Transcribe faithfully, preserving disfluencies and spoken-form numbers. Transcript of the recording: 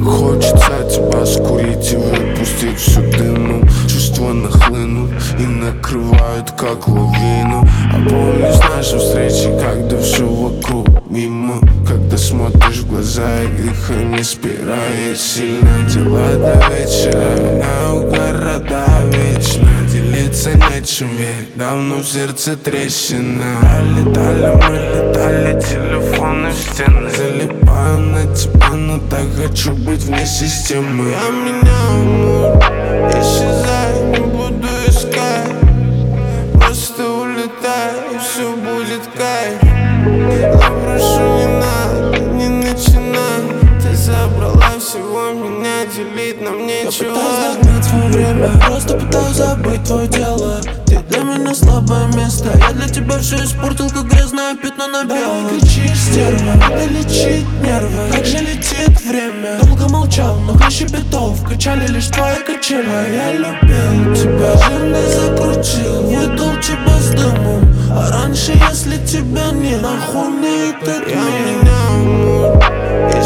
хочется тебя скурить и выпустить всю дыму. Чувства нахлынут и накрывают как лавину. А помнишь наши встречи, когда все вокруг мимо, когда смотришь в глаза и греха не спирает сильно. Дела до вечера, на у города вечно. Делиться нечем, ведь давно в сердце трещина. Летали мы, летали, телефоны в стены. Залипаю на тебя, но так хочу быть вне системы. Я меняю муд, исчезай, не буду искать. Просто улетай, и все будет кайф. Я прошу, не надо, не начинай. Ты забрала всего меня, делить нам нечего. Я пытаюсь догнать свое время, просто пытаюсь забыть твое тело. Ты для меня слабое место, я для тебя все испортил, как грязное пятно на белом. Да не кричишь, стерва, надо лечить нервы. Как же летит время, долго молчал, много щебетов, качали лишь твои качели. Я любил тебя, жирно закрутил, выдал тебя с дымом. А раньше, если тебя не, нахуй мне этот мир. Я меняю муд.